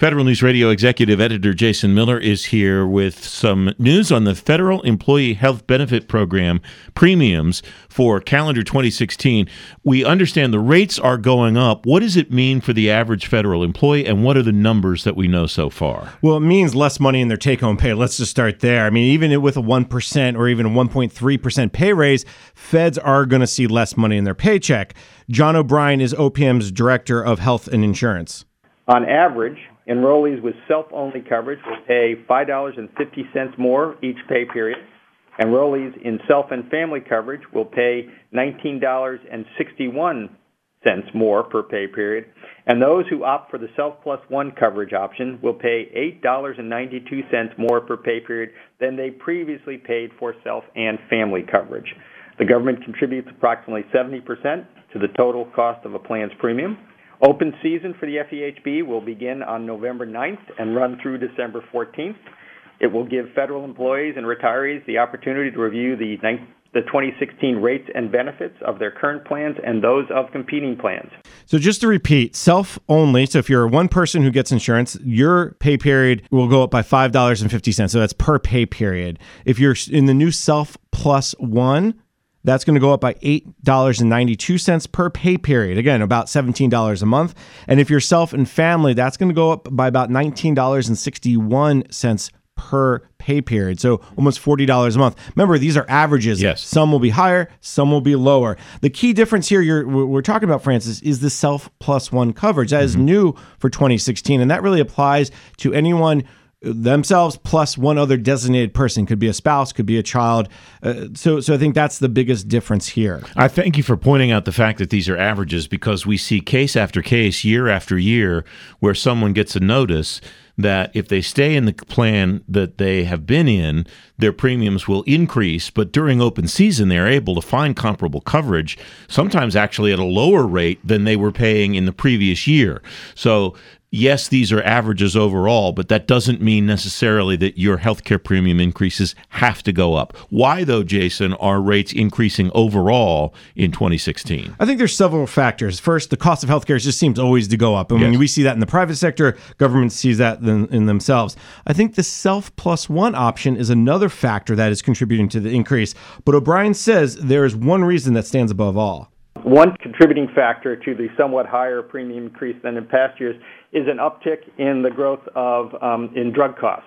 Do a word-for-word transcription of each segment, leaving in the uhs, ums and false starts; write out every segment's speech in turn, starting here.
Federal News Radio Executive Editor Jason Miller is here with some news on the Federal Employee Health Benefit Program premiums for calendar twenty sixteen. We understand the rates are going up. What does it mean for the average federal employee, and what are the numbers that we know so far? Well, it means less money in their take-home pay. Let's just start there. I mean, even with a one percent or even a one point three percent pay raise, feds are going to see less money in their paycheck. John O'Brien is O P M's Director of Health and Insurance. On average, enrollees with self-only coverage will pay five dollars and fifty cents more each pay period. Enrollees in self and family coverage will pay nineteen dollars and sixty-one cents more per pay period. And those who opt for the Self Plus One coverage option will pay eight dollars and ninety-two cents more per pay period than they previously paid for self and family coverage. The government contributes approximately seventy percent to the total cost of a plan's premium. Open season for the F E H B will begin on November ninth and run through December fourteenth. It will give federal employees and retirees the opportunity to review the, the twenty sixteen rates and benefits of their current plans and those of competing plans. So just to repeat, self-only, so if you're one person who gets insurance, your pay period will go up by five dollars and fifty cents. So that's per pay period. If you're in the new Self Plus One, that's going to go up by eight dollars and ninety-two cents per pay period. Again, about seventeen dollars a month. And if you're self and family, that's going to go up by about nineteen dollars and sixty-one cents per pay period. So almost forty dollars a month. Remember, these are averages. Yes. Some will be higher, some will be lower. The key difference here you're, we're talking about, Francis, is the Self Plus One coverage. That mm-hmm. is new for twenty sixteen, and that really applies to anyone themselves plus one other designated person. Could be a spouse, could be a child. Uh, so so I think that's the biggest difference here. I thank you for pointing out the fact that these are averages, because we see case after case, year after year, where someone gets a notice that if they stay in the plan that they have been in, their premiums will increase, but during open season, they're able to find comparable coverage, sometimes actually at a lower rate than they were paying in the previous year. So yes, these are averages overall, but that doesn't mean necessarily that your healthcare premium increases have to go up. Why, though, Jason, are rates increasing overall in twenty sixteen? I think there's several factors. First, the cost of healthcare just seems always to go up. I mean, Yes. we see that in the private sector. Government sees that in, in themselves. I think the Self Plus One option is another factor that is contributing to the increase. But O'Brien says there is one reason that stands above all. One contributing factor to the somewhat higher premium increase than in past years is an uptick in the growth of um, in drug costs.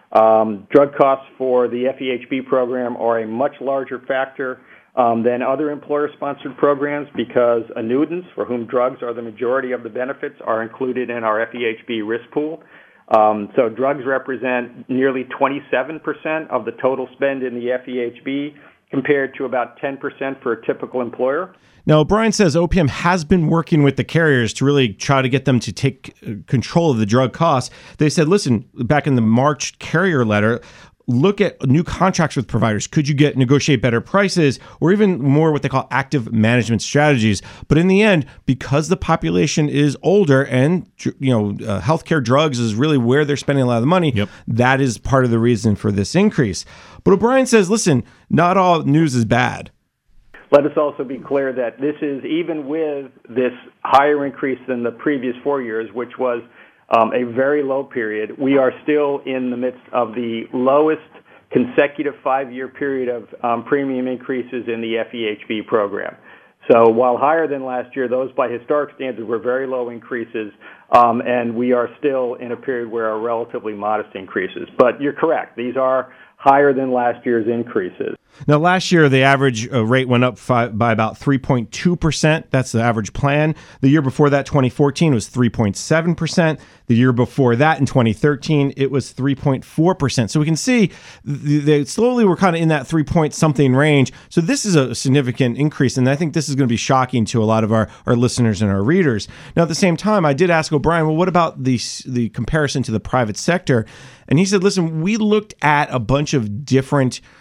Um, drug costs for the F E H B program are a much larger factor um, than other employer-sponsored programs, because annuitants, for whom drugs are the majority of the benefits, are included in our F E H B risk pool. Um, so drugs represent nearly twenty-seven percent of the total spend in the F E H B, compared to about ten percent for a typical employer. Now, O'Brien says O P M has been working with the carriers to really try to get them to take control of the drug costs. They said, listen, back in the March carrier letter, look at new contracts with providers. Could you get negotiate better prices, or even more what they call active management strategies? But in the end, because the population is older and you know uh, healthcare drugs is really where they're spending a lot of the money, Yep. that is part of the reason for this increase. But O'Brien says, listen, not all news is bad. Let us also be clear that this is even with this higher increase than the previous four years, which was um, a very low period. We are still in the midst of the lowest consecutive five-year period of um, premium increases in the F E H B program. So while higher than last year, those by historic standards were very low increases, um, and we are still in a period where are relatively modest increases. But you're correct. These are higher than last year's increases. Now, last year, the average uh, rate went up five, by about three point two percent. That's the average plan. The year before that, twenty fourteen, was three point seven percent. The year before that, in twenty thirteen, it was three point four percent. So we can see they slowly we're kind of in that three point something range. So this is a significant increase, and I think this is going to be shocking to a lot of our, our listeners and our readers. Now, at the same time, I did ask O'Brien, well, what about the, the comparison to the private sector? And he said, listen, we looked at a bunch of different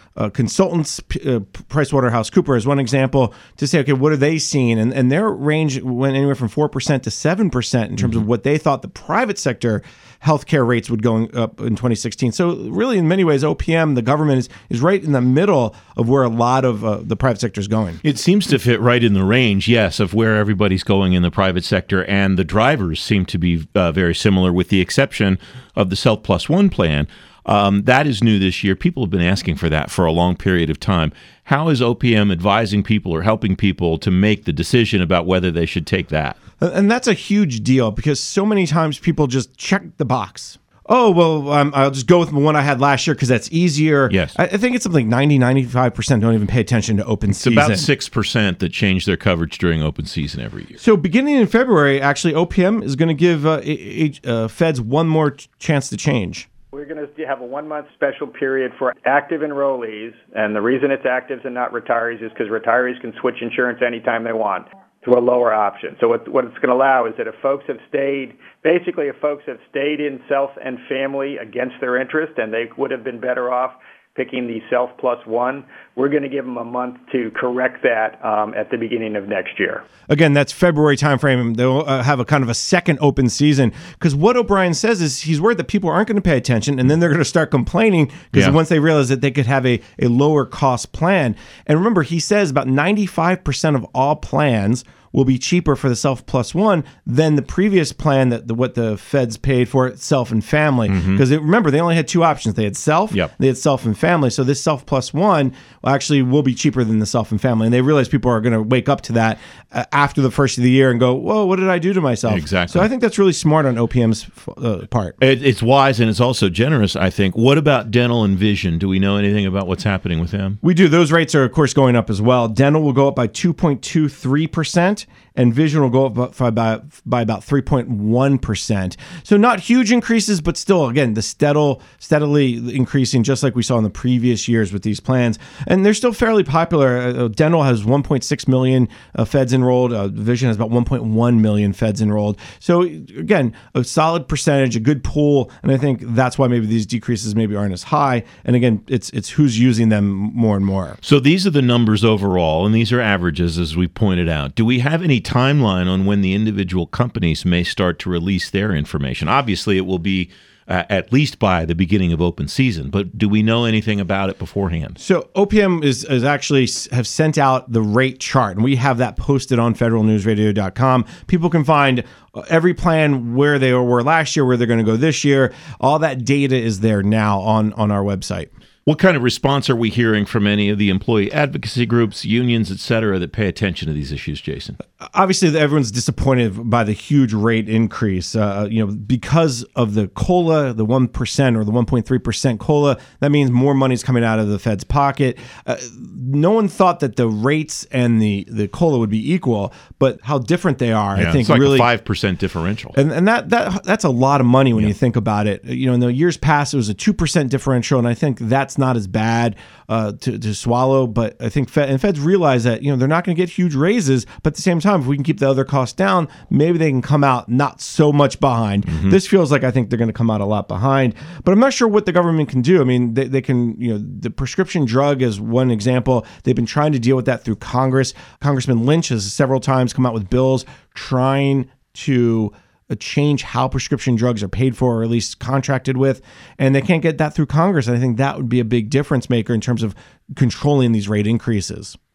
uh, consultants, uh, PricewaterhouseCoopers is one example, to say, okay, what are they seeing? And, and their range went anywhere from four percent to seven percent in terms mm-hmm. of what they thought the private sector healthcare rates would go up in twenty sixteen. So really, in many ways, O P M, the government, is, is right in the middle of where a lot of uh, the private sector is going. It seems to fit right in the range, yes, of where everybody's going in the private sector, and the drivers seem to be uh, very similar, with the exception of the Self Plus One plan. Um, that is new this year. People have been asking for that for a long period of time. How is O P M advising people or helping people to make the decision about whether they should take that? And that's a huge deal, because so many times people just check the box. Oh, well, um, I'll just go with the one I had last year because that's easier. Yes. I, I think it's something like ninety, ninety-five percent don't even pay attention to open it's season. It's about six percent that change their coverage during open season every year. So beginning in February, actually, O P M is going to give uh, uh, feds one more ch- chance to change. We're going to have a one-month special period for active enrollees, and the reason it's actives and not retirees is because retirees can switch insurance anytime they want to a lower option. So what, what it's going to allow is that if folks have stayed, basically if folks have stayed in self and family against their interest, and they would have been better off picking the Self Plus One, we're going to give them a month to correct that um, at the beginning of next year. Again, that's February timeframe. They'll uh, have a kind of a second open season, because what O'Brien says is he's worried that people aren't going to pay attention, and then they're going to start complaining because yeah. once they realize that they could have a, a lower cost plan. And remember, he says about ninety-five percent of all plans will be cheaper for the Self Plus One than the previous plan, that the, what the feds paid for, Self and Family. Because mm-hmm. remember, they only had two options. They had Self, yep. they had Self and Family. So this Self Plus One actually will be cheaper than the Self and Family. And they realize people are going to wake up to that uh, after the first of the year and go, whoa, what did I do to myself? Exactly. So I think that's really smart on O P M's uh, part. It, it's wise, and it's also generous, I think. What about dental and vision? Do we know anything about what's happening with them? We do. Those rates are, of course, going up as well. Dental will go up by two point two three percent. And vision will go up by, by, by about three point one percent. So not huge increases, but still, again, the steadily, steadily increasing, just like we saw in the previous years with these plans. And they're still fairly popular. Uh, dental has one point six million uh, feds enrolled. Uh, vision has about one point one million feds enrolled. So again, a solid percentage, a good pool. And I think that's why maybe these decreases maybe aren't as high. And again, it's it's who's using them more and more. So these are the numbers overall, and these are averages, as we pointed out. Do we have any timeline on when the individual companies may start to release their information? Obviously, it will be uh, at least by the beginning of open season, but do we know anything about it beforehand? So O P M is, is actually have sent out the rate chart, and we have that posted on federal news radio dot com. People can find every plan, where they were last year, where they're going to go this year. All that data is there now on, on our website. What kind of response are we hearing from any of the employee advocacy groups, unions, et cetera, that pay attention to these issues, Jason? Obviously, everyone's disappointed by the huge rate increase. Uh, you know, because of the COLA, the one percent or the one point three percent COLA, that means more money's coming out of the Fed's pocket. Uh, no one thought that the rates and the, the COLA would be equal, but how different they are, yeah, I think, it's like really, a five percent differential. And and that that that's a lot of money when yeah. you think about it. You know, in the years past, it was a two percent differential, and I think that's not as bad uh, to, to swallow. But I think Fed, and Feds realize that, you know, they're not going to get huge raises, but at the same time, if we can keep the other costs down, maybe they can come out not so much behind. Mm-hmm. This feels like I think they're going to come out a lot behind, but I'm not sure what the government can do. I mean, they, they can, you know, the prescription drug is one example. They've been trying to deal with that through Congress. Congressman Lynch has several times come out with bills trying to change how prescription drugs are paid for, or at least contracted with, and they can't get that through Congress. And I think that would be a big difference maker in terms of controlling these rate increases.